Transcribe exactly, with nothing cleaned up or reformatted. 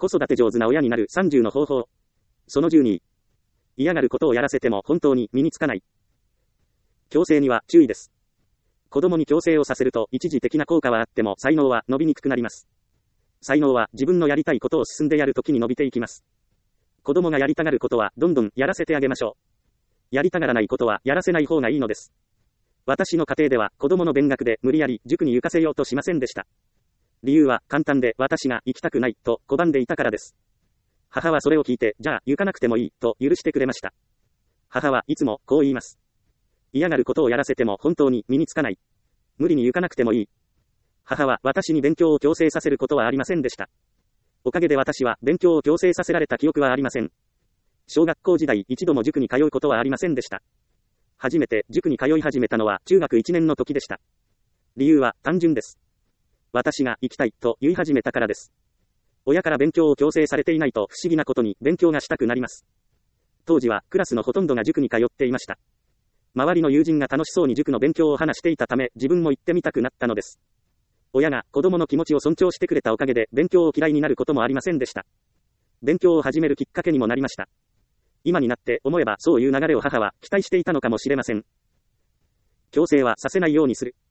子育て上手な親になるさんじゅうの方法。そのじゅうに。嫌がることをやらせても本当に身につかない。強制には注意です。子供に強制をさせると一時的な効果はあっても才能は伸びにくくなります。才能は自分のやりたいことを進んでやるときに伸びていきます。子供がやりたがることはどんどんやらせてあげましょう。やりたがらないことはやらせない方がいいのです。私の家庭では子供の勉学で無理やり塾に行かせようとしませんでした。理由は簡単で私が行きたくないと拒んでいたからです。母はそれを聞いて、じゃあ行かなくてもいいと許してくれました。母はいつもこう言います。嫌がることをやらせても本当に身につかない。無理に行かなくてもいい。母は私に勉強を強制させることはありませんでした。おかげで私は勉強を強制させられた記憶はありません。小学校時代一度も塾に通うことはありませんでした。初めて塾に通い始めたのは中学いちねんの時でした。理由は単純です。私が行きたいと言い始めたからです。親から勉強を強制されていないと不思議なことに勉強がしたくなります。当時はクラスのほとんどが塾に通っていました。周りの友人が楽しそうに塾の勉強を話していたため自分も行ってみたくなったのです。親が子供の気持ちを尊重してくれたおかげで勉強を嫌いになることもありませんでした。勉強を始めるきっかけにもなりました。今になって思えばそういう流れを母は期待していたのかもしれません。強制はさせないようにする。